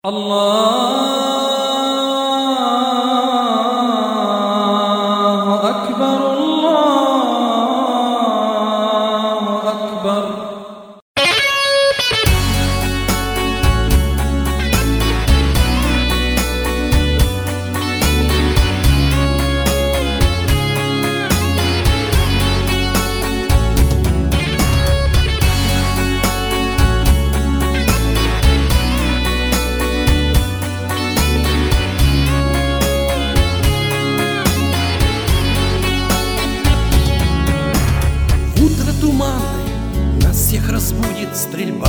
الله أكبر الله أكبر. Нас всех разбудит стрельба.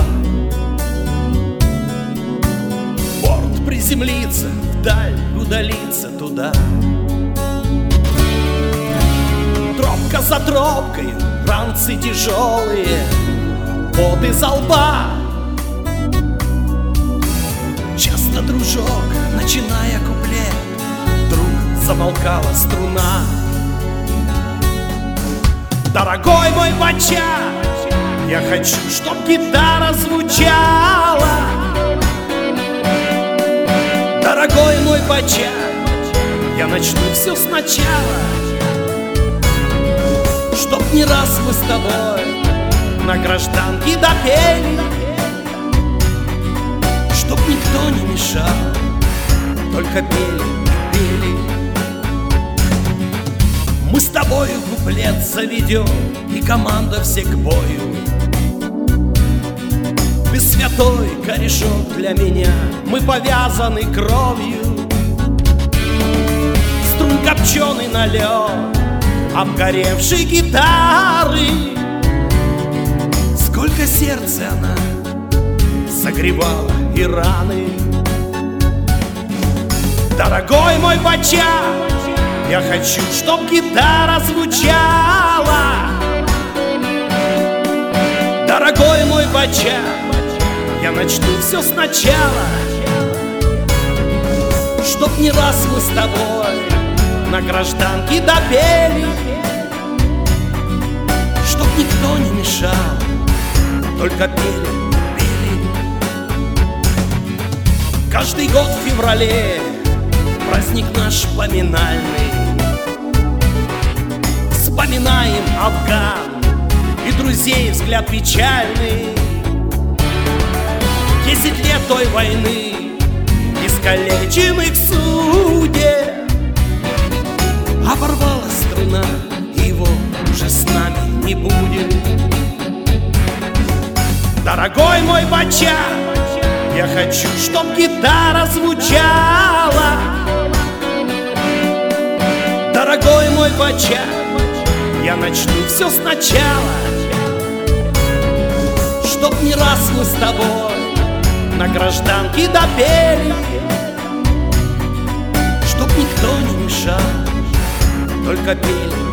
Борт приземлится, вдаль удалится туда. Тропка за тропкой, ранцы тяжелые, пот изо лба. Часто, дружок, начиная куплет, вдруг замолкала струна. Дорогой мой бача, я хочу, чтоб гитара звучала. Дорогой мой бача, я начну все сначала. Чтоб не раз мы с тобой на гражданке допели, чтоб никто не мешал, только пели и пели. Мы с тобою куплет заведем, и команда все к бою. Ты святой корешок для меня, мы повязаны кровью. Струн копченый налет, обгоревшей гитары. Сколько сердца она согревала и раны. Дорогой мой бача, я хочу, чтоб гитара звучала. Дорогой мой бача, я начну все сначала. Чтоб не раз мы с тобой на гражданке допели, чтоб никто не мешал, только пели, пели. Каждый год в феврале праздник наш поминальный. Вспоминаем Афган и друзей взгляд печальный. 10 лет той войны, искалеченных судеб. Оборвалась струна, его уже с нами не будет. Дорогой мой бача, я хочу, чтоб гитара звучала. Дорогой мой бача, я начну все сначала. Чтоб не раз мы с тобой на гражданке допели, чтоб никто не мешал, только пели.